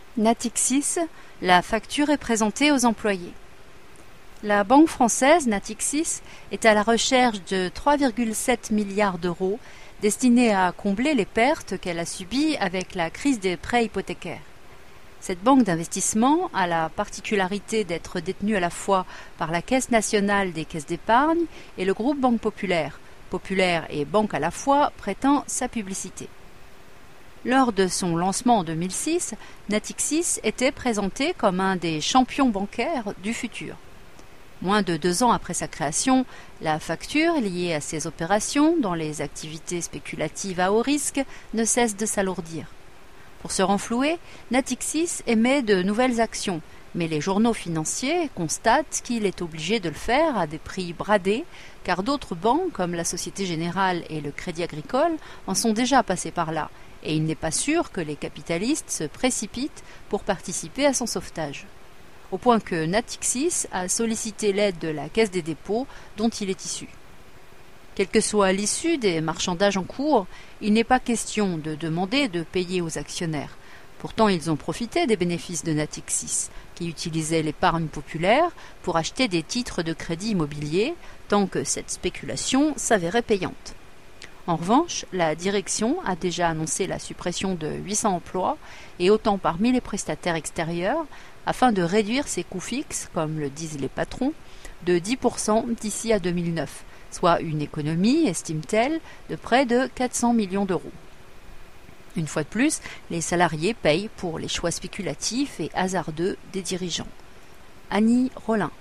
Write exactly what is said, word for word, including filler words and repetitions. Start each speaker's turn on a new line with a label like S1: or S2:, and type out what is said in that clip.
S1: Natixis, la facture est présentée aux employés. La banque française Natixis est à la recherche de trois virgule sept milliards d'euros destinés à combler les pertes qu'elle a subies avec la crise des prêts hypothécaires. Cette banque d'investissement a la particularité d'être détenue à la fois par la Caisse nationale des caisses d'épargne et le groupe Banque Populaire. Populaire et banque à la fois prêtant sa publicité. Lors de son lancement en deux mille six, Natixis était présenté comme un des champions bancaires du futur. Moins de deux ans après sa création, la facture liée à ces opérations dans les activités spéculatives à haut risque ne cesse de s'alourdir. Pour se renflouer, Natixis émet de nouvelles actions, mais les journaux financiers constatent qu'il est obligé de le faire à des prix bradés, car d'autres banques, comme la Société Générale et le Crédit Agricole, en sont déjà passés par là, et il n'est pas sûr que les capitalistes se précipitent pour participer à son sauvetage. Au point que Natixis a sollicité l'aide de la Caisse des dépôts dont il est issu. Quelle que soit l'issue des marchandages en cours, il n'est pas question de demander de payer aux actionnaires. Pourtant, ils ont profité des bénéfices de Natixis, qui utilisait l'épargne populaire pour acheter des titres de crédit immobilier, tant que cette spéculation s'avérait payante. En revanche, la direction a déjà annoncé la suppression de huit cents emplois et autant parmi les prestataires extérieurs afin de réduire ses coûts fixes, comme le disent les patrons, de dix pour cent d'ici à deux mille neuf, soit une économie, estime-t-elle, de près de quatre cents millions d'euros. Une fois de plus, les salariés payent pour les choix spéculatifs et hasardeux des dirigeants. Annie Rollin.